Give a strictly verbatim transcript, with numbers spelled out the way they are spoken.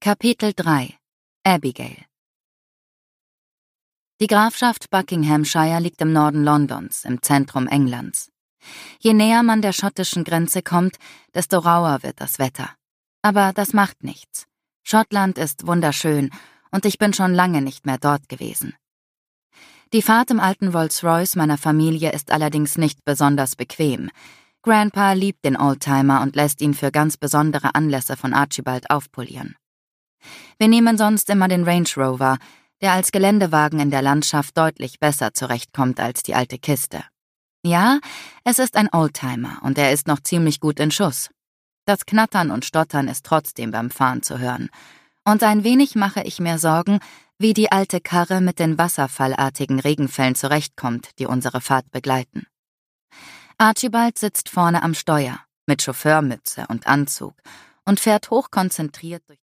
Kapitel drei. Abigail. Die Grafschaft Buckinghamshire liegt im Norden Londons, im Zentrum Englands. Je näher man der schottischen Grenze kommt, desto rauer wird das Wetter. Aber das macht nichts. Schottland ist wunderschön und ich bin schon lange nicht mehr dort gewesen. Die Fahrt im alten Rolls-Royce meiner Familie ist allerdings nicht besonders bequem. Grandpa liebt den Oldtimer und lässt ihn für ganz besondere Anlässe von Archibald aufpolieren. Wir nehmen sonst immer den Range Rover, der als Geländewagen in der Landschaft deutlich besser zurechtkommt als die alte Kiste. Ja, es ist ein Oldtimer und er ist noch ziemlich gut in Schuss. Das Knattern und Stottern ist trotzdem beim Fahren zu hören. Und ein wenig mache ich mir Sorgen, wie die alte Karre mit den wasserfallartigen Regenfällen zurechtkommt, die unsere Fahrt begleiten. Archibald sitzt vorne am Steuer, mit Chauffeurmütze und Anzug und fährt hochkonzentriert durch